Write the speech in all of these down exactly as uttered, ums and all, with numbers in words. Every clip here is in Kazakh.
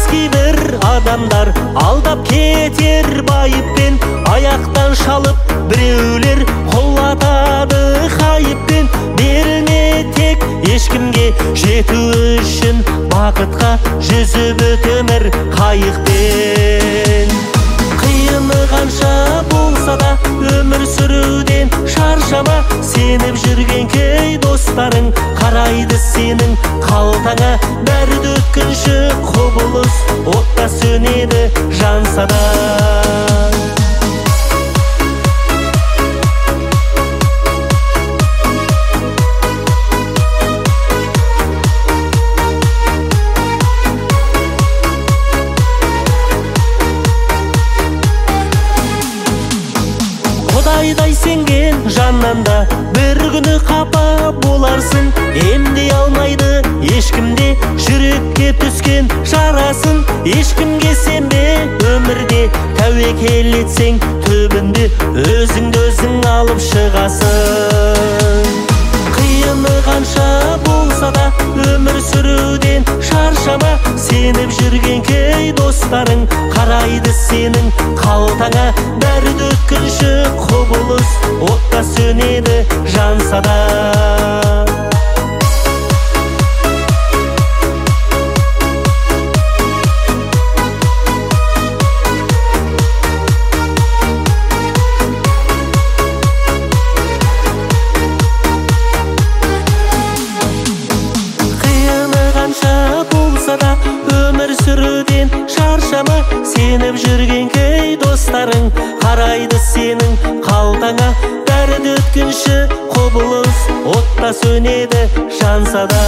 кейбір адамдар алдап кетер байыппен, аяқтан шалып біреулер құлатады хайыппен. Берілме тек ешкімге жету үшін, бақытқа жүзіп өтемір қайықпен. Қиыны қанша болса да өмір сүруден шаршама, сеніп жүрген кей достарың қарайды сенің қалтаңа. Бәрі де өткінші құбылыс, отта сөнеді жанса да. Құдайдай сенген жаннан да бір күні қапа боларсың. Емдей алмайды ешкімде жүрекке түскен жарасын. Ешкімге сенбе өмірде, тәуекел етсең түбінде өзіңді өзің алып шығасың. Қиыны қанша болса да өмір сүруден шаршама, сеніп жүрген кей достарың қарайды сенің қалтаңа. Бәрі де өткінші құбылыс, отта сөнеді жанса да. Өмір сүруден шаршама, сеніп жүрген кей достарың қарайды сенің қалтаңа. Бәрі де өткінші құбылыс, отта сөнеді жанса да.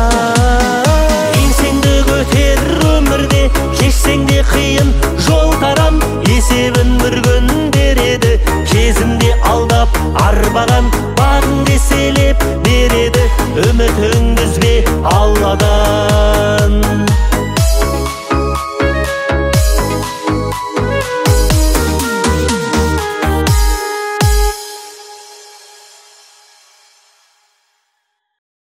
Еңсеңді көтер өмірде, кешсең де қиын жол тарам. Есебін бір күн береді, кезінде алдап арбаған